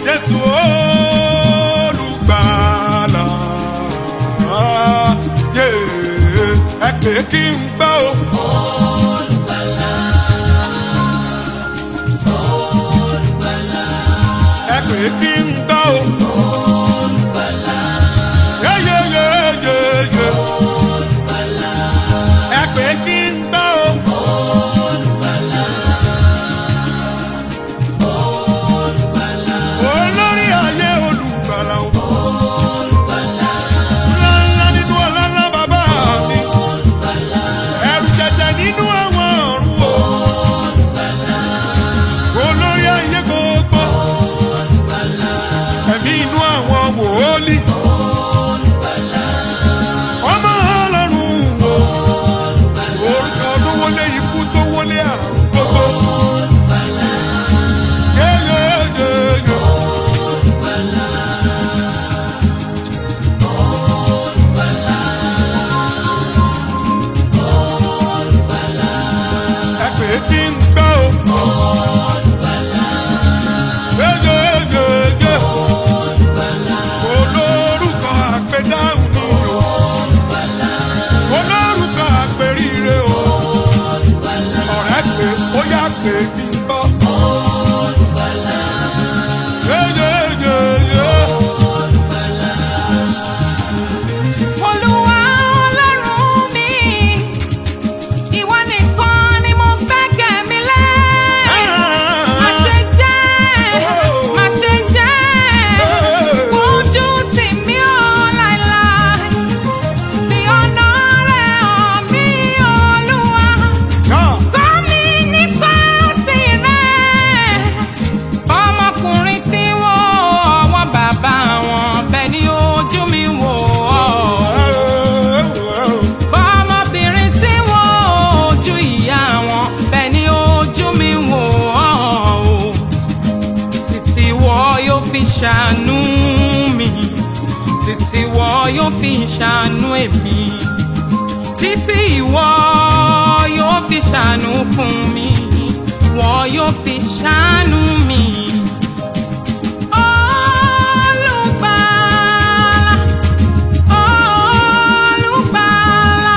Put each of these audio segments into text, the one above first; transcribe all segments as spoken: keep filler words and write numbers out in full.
Jésù olùgbàlà. Ẹ pè kí n gbọ́ o. Olùgbàlà, olùgbàlà. Ẹ pè kí n gbọ́ o. Olùgbàlà. Yeyeyeyeye. Olùgbàlà. Ẹ pè kí n gbọ́ o. Olùgbàlà. Olùgbàlà. Olórí ayé olùgbàlà o. Olùgbàlà. Ńláńlá nínú ọlọ́lá bàbá mi. Olùgbàlà. Ẹrù jẹjẹ nínú àwọn ọ̀run o. Olùgbàlà. Olórí ayé gbogbo. Olùgbàlà. Ẹ̀mí inú àwọn wòólì. Olùgbàlà. Ọmọ Ọlọ́run o. Olùgbàlà. Orúkọ tó wọlé ikú tó wọlé àrùn gbogbo. Olùgbàlà. Yeyeyeye. Olùgbàlà. Olùgbàlà. Olùgbàlà. Ẹ pè kí n gbọ́ o. Olùgbàlà. Yeyeyeye. Olùgbàlà. Olórúkọ àpèdáhùn mi o. Olùgbàlà. Olórúkọ àpèríre o. Olùgbàlà. Ọ̀rẹ́ pé ó yá pé kí n gbọ́. Olùgbàlà. Yeyeyeye. Olùgbàlà. Olúwa Ọlọ́run mi, ìwọ nìkan ni mo gbẹ́kẹ̀ mi lé. Má ṣe jẹ́, má ṣe jẹ́, ojú tì mí ọ́ láéláé. Fi ọ̀nà rẹ̀ hàn mí, Olúwa. Kọ́ mi nípa tirẹ̀. Ọmọkùnrin tí wọ́ ọwọ́ bàbá wọn, bẹ́ẹ̀ ni ojú mi wò ọ́. Ọmọbìnrin tí wọ́n ojú ìyá wọn, bẹ́ẹ̀ ni ojú mi wò ọ́ o. Títí wọ́n yóò fi ṣàánú mi, títí wọ́n yóò fi ṣàánú èmi, títí ìwọ yóò fi ṣàánú fún mi, wọ́n yóò fi ṣàánú mi. Olùgbàlà, olùgbàlà,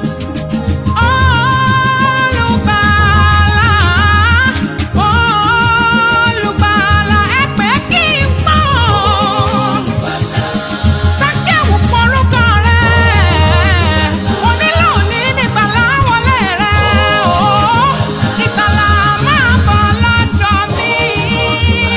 olùgbàlà, olùgbàlà. Ẹ pè kí n gbọ́. Sákẹ́wù porúkọ rẹ̀, onílò ní nígbàlà wọlé rẹ̀ o. Ìgbàlà máa bọ̀ lọ́dọ̀ mi.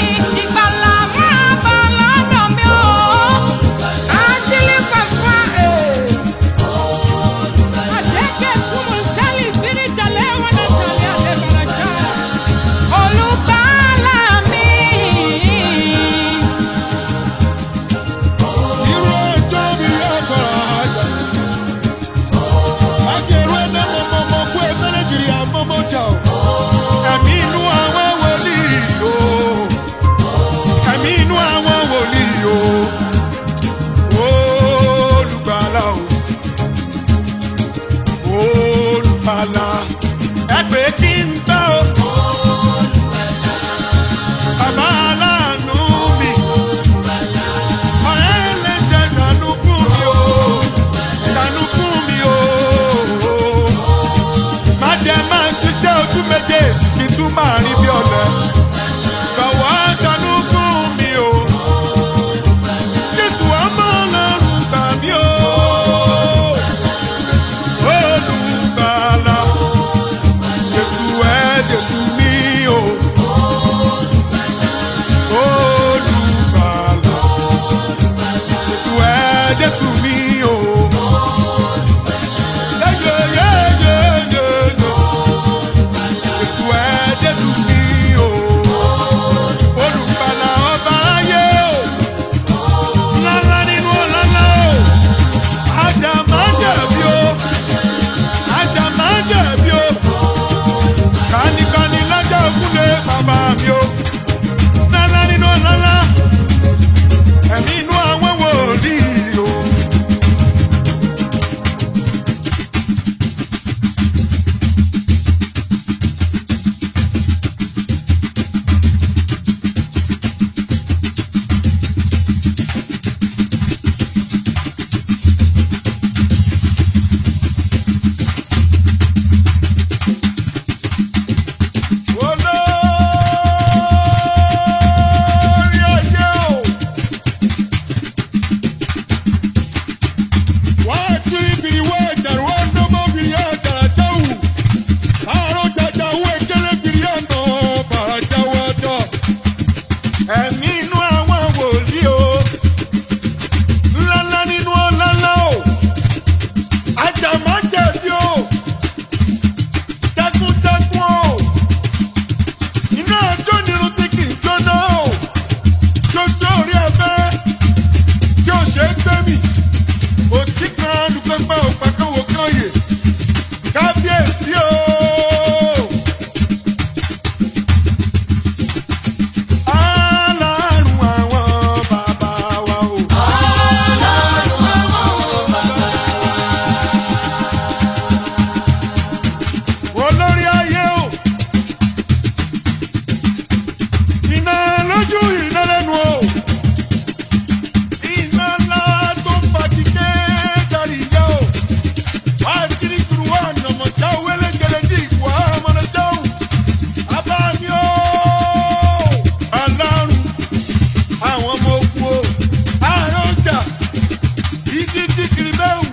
mo kú o àárọ̀ ọjà igi tí kiri bẹ́ẹ̀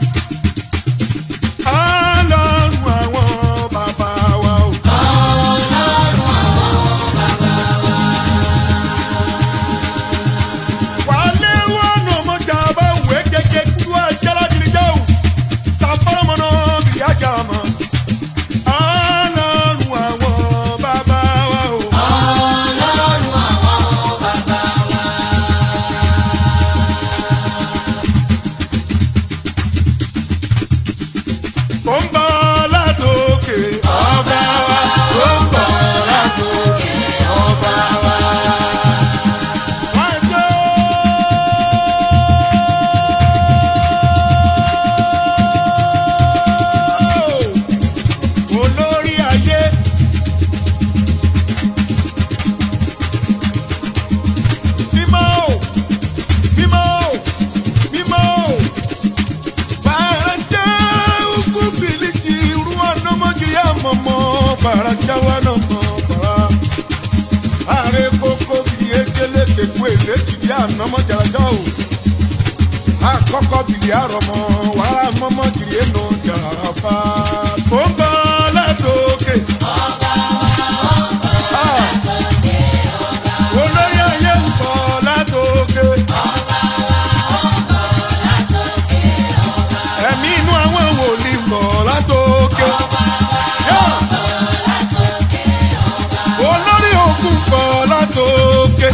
ọlọ́run àwọn bàbá wa o. wàlẹ́ wọnú ọmọjà bá wẹ́ gẹ́gẹ́ kúrú àjálá kiri jẹ́ o sàfọ́nmọ́nà bìrì àjà mọ́. Àkọ́kọ́ bìrì àrọ̀mọ́ wàrà mọ́mọ́ kiri ẹnu jàràfà tó ń bọ̀ látòkè. Olórí ayé ń bọ̀ látòkè. Ẹ̀mí inú àwọn wòlíì ń bọ̀ látòkè. Olórí òkú ń bọ̀ látòkè.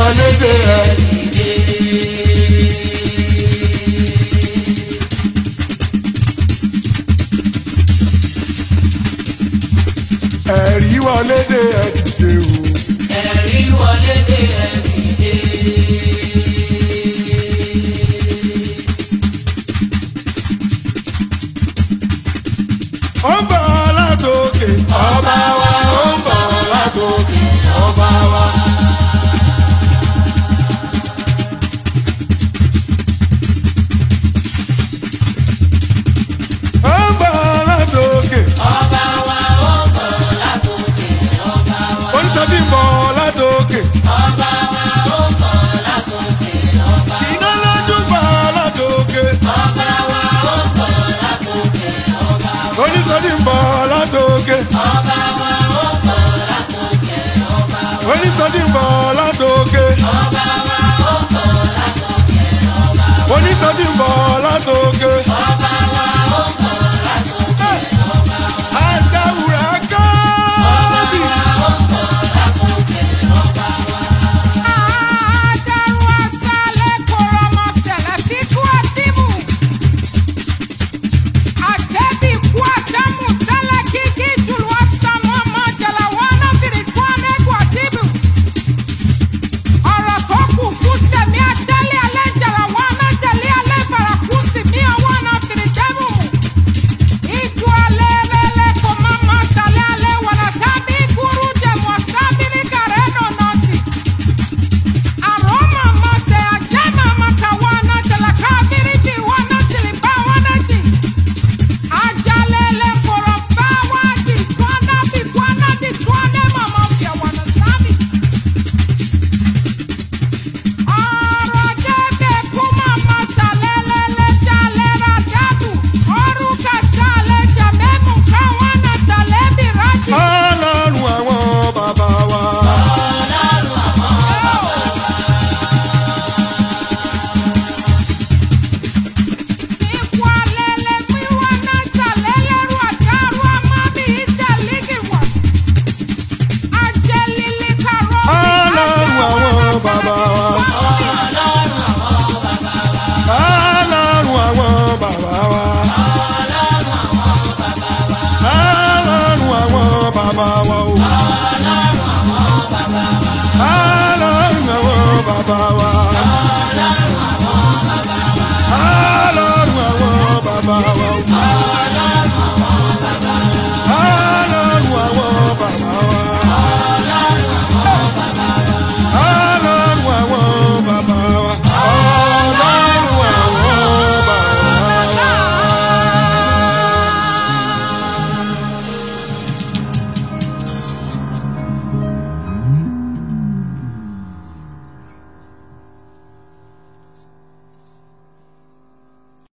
wọlé dé ẹ dìde. ẹ̀rí wọlé dé ẹ dìde o. ẹ̀rí wọlé dé ẹ dìde. ó ń bọ̀ látòkè ọba wa ó ń bọ̀ látòkè ọba wa. ó ń bọ̀ látòkè ọba wa ó ń bọ̀ látòkè ọba wa. oníṣẹ́bí ń bọ̀ látòkè ọba wa ó ń bọ̀ látòkè ọba wa. iná lójú ń bọ̀ látòkè ọba wa ó ń bọ̀ látòkè ọba wa. oníṣẹ́bí ń bọ̀ látòkè ọba wa ó ń bọ̀ látòkè ọba wa. oníṣẹ́bí ń bọ̀ látòkè ọba wa ó ń bọ̀ látòkè ọba wa. oníṣẹ́bí ń bọ̀ látòkè. ọba wa ó ń bọ̀ látòkè ọba wa. àjàwùrà kábì. ó ń bọ̀ látòkè ọba wa. Adaru asale koromo sele fiku adimu. Adebi ku adamu sele kiki julu asamu ọmọ jala wana firi ku anegu adibu. Ọ̀rọ̀ tó kù kú sẹ̀mí adálé alẹ́ jala wana tẹ̀lé alẹ́ fara kú sí mi àwọn ọ̀nà firi dẹ́mu. Idu alẹ́ lẹ́lẹ́ kò má má sàlẹ̀ alẹ́ wàlá tábí gúrú dẹ̀mu ọ̀sábí ní kàrẹ́ nọ̀nà tì. Aroma mase ajana makawana tela kabiriti wana tiliba wana ti. Ajalele koroba wadi twana bi twana di twane mama fia wana sabi. Oro debe kuma masalelele jalera dadu. Oruka sale jamemu kawana talebi raji. ọlọ́run àwọn bàbá wa. Ikwalele miwana saleleru adaru amabi italigiwa. Ajelili karobi ọlọ́run àwọn bàbá wa. ọlọ́run àwọn bàbá wa. ọlọ́run àwọn bàbá wa o. ọlọ́run àwọn bàbá wa. ọlọ́run àwọn bàbá wa.